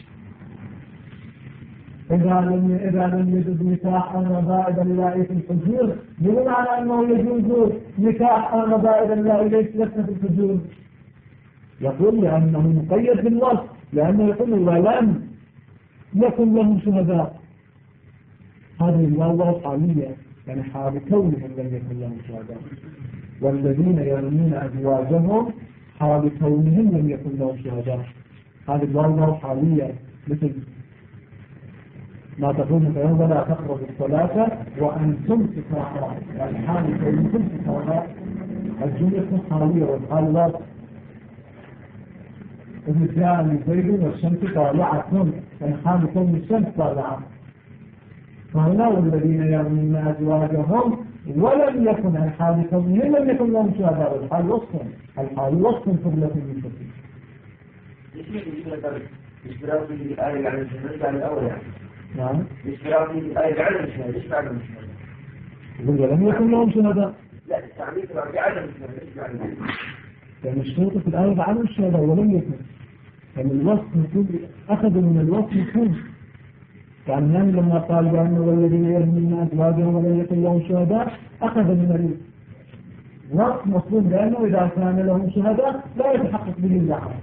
إذا لم يجوز نكاح الربائب اللائي في الحجور، يدل على أنه يجوز نكاح الربائب اللائي ليسن في الحجور. يقول لأنه مقيد بالوصف، لأنه يقول ولم يكن لهم شهداء. هذه الواو حالية، يعني حال كونهم لم يكن لهم شهداء. والذين يرمون أزواجهم حال كونهم لم يكن لهم شهداء. هذه الواو حالية، مثل ما تقول مثلا ولا تقربوا الصلاة وأنتم سكارى، يعني حال كونكم سكارى. الجملة حالية والحال لا. إذ جاء زيد والشمس طالعة، يعني حال كون الشمس طالعة. فهنا والذين يرمون أزواجهم ولم يكن الحال كونهم لم يكن لهم شهداء، والحال وصف، الحال وصف قبلة المشركين. اشتراك في الآية على الشهادة على الأول يعني. نعم. اشتراك في الآية على الشهادة، إيش معنى الشهادة؟ يقول لم يكن لهم شهداء. لا التعبير بعد عدم الشهادة، إيش معنى؟ يعني الشرط في الآية عدم الشهداء ولم يكن. يعني الوصف يكون أخذوا من الوصف يكون. يعني لما قال بأنه والذين يرمون أزواجهم ولم يكن لهم شهداء أخذ من الوصف مطلوب، لأنه إذا كان لهم شهداء لا يتحقق به اللعب.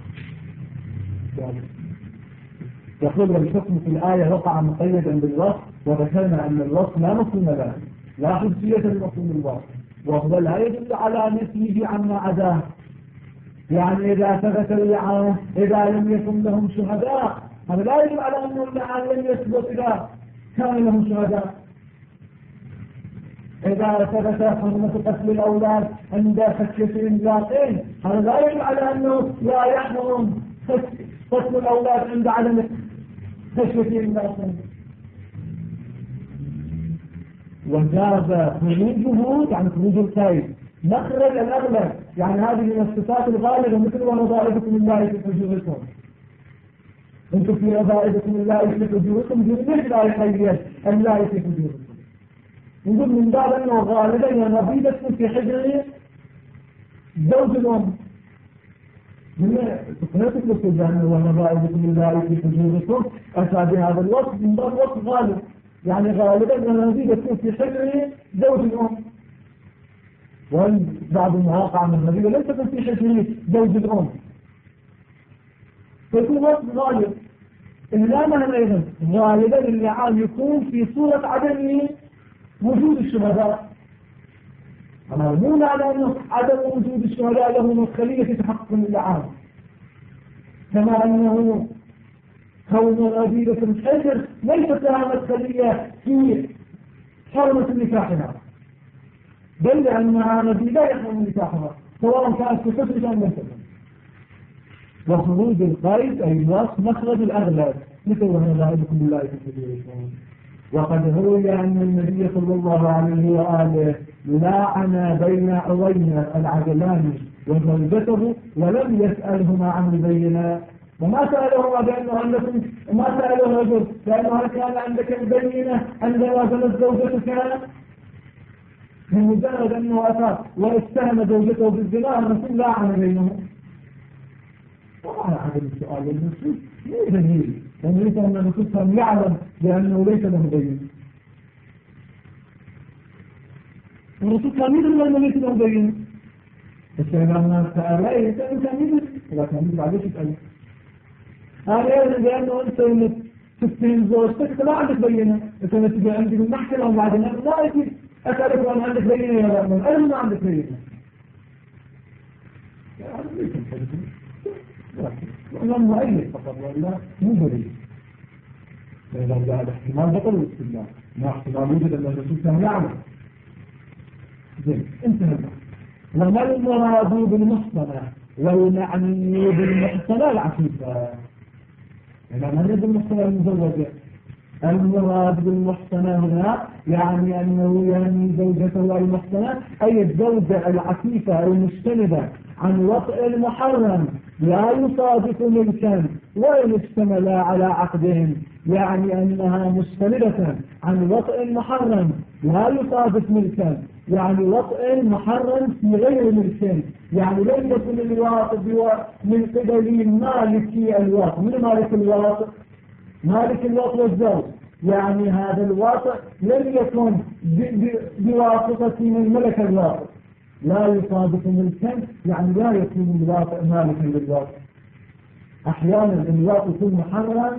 يقول الحكم في الآية وقع مقيدا بالوصف، وذكرنا أن الوصف لا مفهوم له، لا حجية لمفهوم الوصف، وهو لا يدل على نفيه عما عداه. يعني إذا ثبت اللعان إذا لم يكن لهم شهداء، هذا لا يدل على أن اللعان لم يثبت إذا كان لهم شهداء. إذا ثبت حرمة قتل الأولاد عند خشية إملاقين، هذا لا يدل على أنه لا يحرم قتل الأولاد عند عدم خشية إملاقين. وجاز خروجه، يعني خروج القيد مخرج الأغلب، يعني هذه من الصفات الغالبة، مثل وربائبكم الله في حجوركم. انتم في ربائبكم الله في حجوركم ليش لا يقيد الله في حجوركم؟ نقول من باب أنه غالبا ربيبتكم في حجر زوج الأم. من تقنيتك للتجانب وربائبكم الله في حجوركم أتى بهذا الوقت من باب وقت غالب، يعني غالبا ربيبتكم في حجر زوج الأم. وبعض المواقع من الربيبة ليس تكون في حجر زوج الأم، فيكون وقت غالب. إلا مهما أيضا غالبا اللعان يكون في صورة عدم وجود الشهداء. أما مو على أنه عدم وجود الشهداء له مدخلية في تحقق اللعان، كما أنه كون ربيبة الحجر ليست لها مدخلية في حرمة نكاحها، بل لأنها ربيبة لا يحرم نكاحها سواء كانت في حجر أم لم تكن. وخروج القيد أي الوصف مخرج الأغلب، مثل وربائبكم الله في حجوركم. وقد روي أن النبي صلى الله عليه وآله لاعن بين عوينا العجلان وزوجته ولم يسألهما عن البينة، وما سألهما بأنه عندكم، ما سأله الرجل بأنه هل كان عندك البينة عندما زنت زوجتك؟ بمجرد أنه أتى واتهم زوجته بالزنا الرسول لاعن بينهم. وعلى عدم السؤال للنصوص ليه دليل؟ لأنه ليس أن النصوص يعلم بأنه ليس له بين. الرسول كان يدري أنه ليس له بين، بس لما سأله يسأله كان يدري، إذا كان يدري عليه يسأله. هذا يعني بأنه أنت تفتهم زوجتك لا عندك بينة، أنت تجي عندي من محكمة وبعدين لا يجي أسألك أن عندك بينة يا لا، أنا ما عندك بينة. يعني ليس الحديث وإمام مؤيد فقط وإلا مو دليل، فإذا جاء الاحتمال بطل الاستدلال. ما احتمال وجد أن الرسول كان يعلم. زين انتهى. وما المراد بالمحصنة والمعني بالمحصنة العفيفة؟ يعني ما يريد المحصنة المزوجة. المراد بالمحصنة هنا يعني أنه يعني زوجته المحصنة أي الزوجة العفيفة المجتنبة عن وطئ المحرم لا يصادف ملكا وإن اشتمل على عقدهم، يعني أنها مجتنبة عن وطئ المحرم لا يصادف ملكا، يعني وطئ محرم في غير ملك، يعني لم يكن الواطئ من قبل مالك الواطئ. من مالك الواطئ؟ مالك الواطئ والزوج، يعني هذا الواطئ لم يكن بواسطة من ملك الواطئ، لا يصادف ملكا، يعني لا يكون الواطئ مالكا للواطئ. أحيانا الواطئ يكون محرما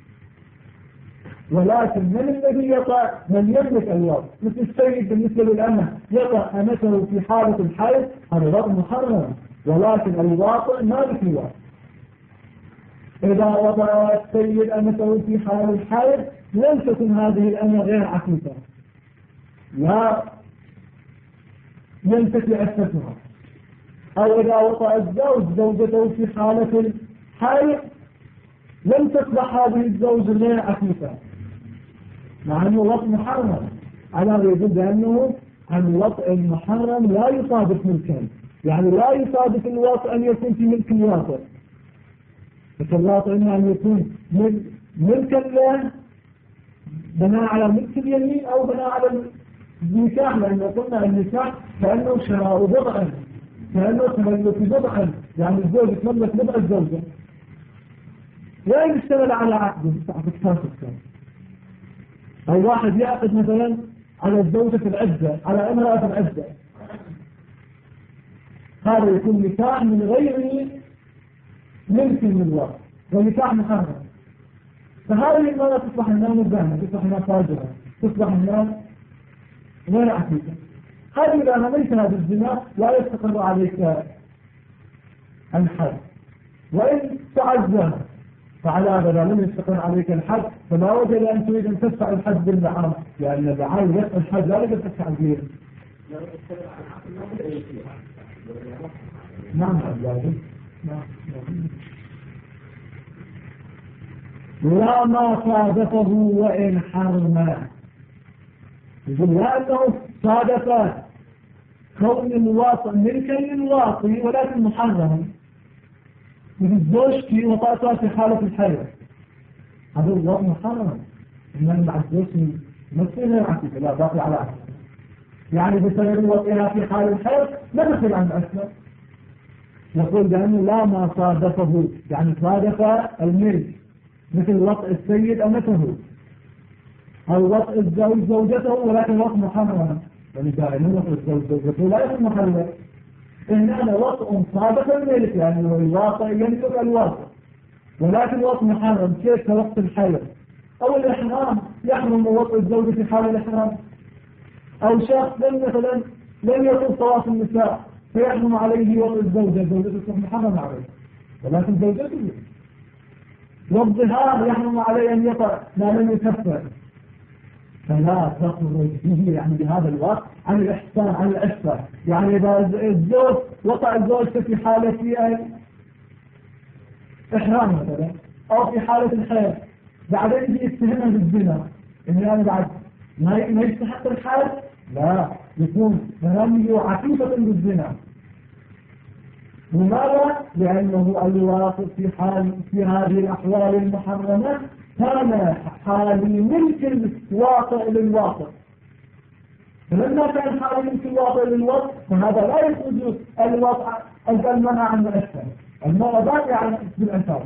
ولكن من الذي يطأ؟ من يملك الواطئ، مثل السيد بالنسبة للأمة يطأ أمته في حالة الحيض، هذا الواطئ محرم، ولكن الواطئ مالك الواطئ. إذا وضع السيد أمته في حال الحيض لم تكن هذه الأمة غير عفيفة، لا ينتفي عفتها. أو إذا وضع الزوج زوجته في حالة الحيض لم تصبح هذه الزوجة غير عفيفة، مع أنه وطء محرم، على يقول بأنه عن وطء المحرم لا يصادف ملكا، يعني لا يصادف الوطء أن يكون في ملك الواطئ، فالواطئ إما أن يكون ملكا له بناء على ملك اليمين أو بناء على النكاح، لأن قلنا النكاح كأنه شراء بضعا، كأنه تملك بضعا، يعني الزوج يتملك بضع الزوجة، وإن اشتمل على عقد فاسد كان. أو واحد يعقد مثلا على الزوجة في العزة، على امرأة في العزة، هذا يكون نكاح من غير ملك من الله ونكاح محرم. فهذه المرأة تصبح النار مزانة، تصبح النار فاجرة، تصبح النار غير عفيفة. هذه إذا رميتها بالزنا لا يستقر عليك الحد، وإن تعزى فعلى هذا لم يستقر عليك الحد، فما وجد أن تريد أن تدفع الحد باللعان، لأن اللعان يدفع الحد لا يجب تدفع الغير. نعم لازم. لا ما صادفه وإن حرم، يقول لا أنه صادف كون الواطئ ملكا للواطئ ولكن محرما، يقول زوجتي وطأتها في حالة الحياة، هذا الواطئ محرما، إنما مع زوجتي نفسه عكسه لا باقي على عكسه، يعني بسبب وطئها في حال الحياة لا دخل عن أسلم. يقول بأنه لا ما صادفه، يعني صادف الملك مثل وطئ السيد أمته أو وطئ الزوج زوجته ولكن وطئ محرم، يعني دائما وطئ الزوج زوجته لا يكون محرم، إنما وطئ صادف الملك، يعني الواطئ يملك الواطئ ولكن وطئ محرم، كيف كوقت الحيض أو الإحرام يحرم وطئ الزوج في حال الإحرام، أو شخص مثلا لم يكن طواف النساء فيحرم عليه وطئ الزوجة، زوجته محرم عليه ولكن زوجته، والظهار يحرم عليه أن يطأ ما لم يكفر، فلا تخرج به يعني بهذا الوقت عن الإحسان عن العفة. يعني إذا الزوج وطأ الزوجة في حالة إحرام مثلا أو في حالة الحيض بعدين يجي يتهمها بالزنا، إنه أنا بعد ما يستحق الحال، لا يكون رمي عفيفة بالزنا. لماذا؟ لأنه الواقع في هذه الأحوال المحرمة كان حال ملك الواقع للواقع، فلما كان حال ملك الواقع للواقع فهذا لا يخرج الواقع المنع عن الأسفل، المنع باقي عن بالأساس.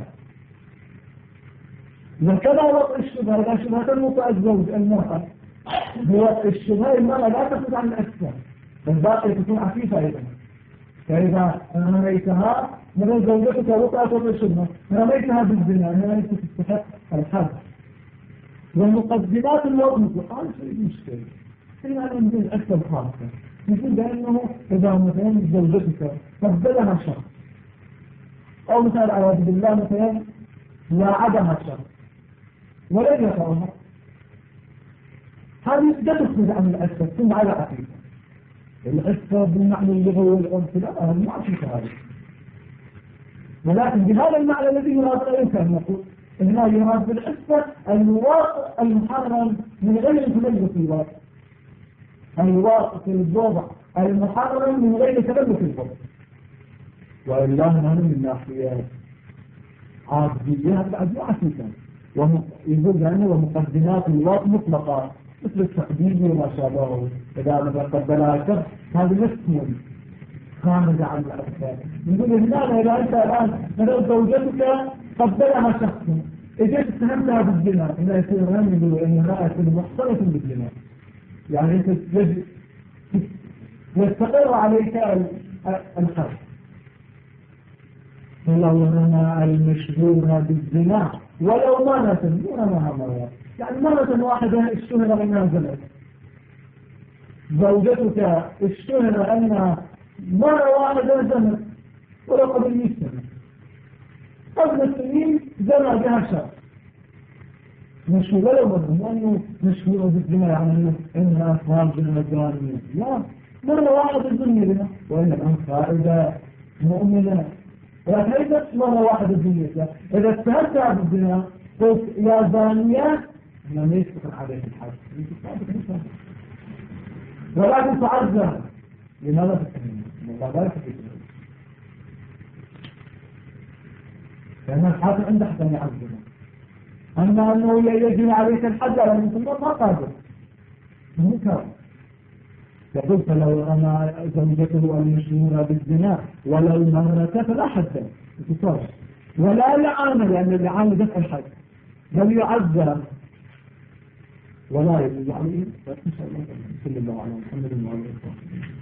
وكذا وقع الشبهة، إذا شبهة الوقع الزوج المرأة بوقع الشبهة المرأة لا تخرج عن الأسفل، الباقي تكون عفيفة أيضا. فإذا رميتها من زوجتك وقعت وقع الشبهة رميتها بالزنا هنا تستحق الحد. والمقدمات الوضع قال شيء مشكلة، هنا أنا نقول أكثر خاصة، نقول بأنه إذا مثلا زوجتك قبلها شخص أو مثلا أعوذ بالله مثلا لا عدم الشخص ولن يفعلها، هذه لا تخرج عن العفة ثم على عقيدة العفة بالمعنى اللغوي والعرفي لا هذا ما في هذا ولكن بهذا المعنى الذي يراد الإنسان نقول هنا يراد بالعفة الواقع المحرم من غير تلبس الواقع الواقع في الوضع المحرم من غير تلبس الوضع وإلا هنا من ناحية عادية بعد ما عسيكا يقول يعني ومقدمات الوضع مطلقة مثل التقديم وما شابهه إذا مثلا قبلها شخص هذا اسم خارج عن الأفكار نقول هنا إذا أنت الآن مثلا زوجتك قبلها شخص إذا اتهمتها بالزنا إذا يصير رمز وإنها تكون محصنة بالزنا يعني أنت يستقر عليك الحد ولو أننا المشهورة بالزنا ولو مرة دون مرة يعني مرة واحدة اشتهر أنها زنت زوجتك اشتهر أنها مرة واحدة زنت ولو قبل 100 سنة قبل سنين زنى بها شخص مشهور ولو مرة لأنه مشهورة بالزنا يعني إنها أفضل بالمجانية لا مرة واحدة الدنيا بنا وإن الآن خائدة مؤمنة ولكن مرة واحدة الدنيا إذا اتهمتها بالزنا قلت يا زانية لم يسبق عليك الحج ولكن تعذر لماذا تتهمها؟ لا تتهمها لأن الحاكم عنده حتى يعذرها أما أنه يجري عليك الحج على من ما قادر منكر يقول فلو أنا زوجته المشهورة بالزنا ولو مرة فلا حد ولا لعانة لأن اللعانة دفع الحج بل يعذر ولا يجوز عليه. صلى الله عليه وسلم.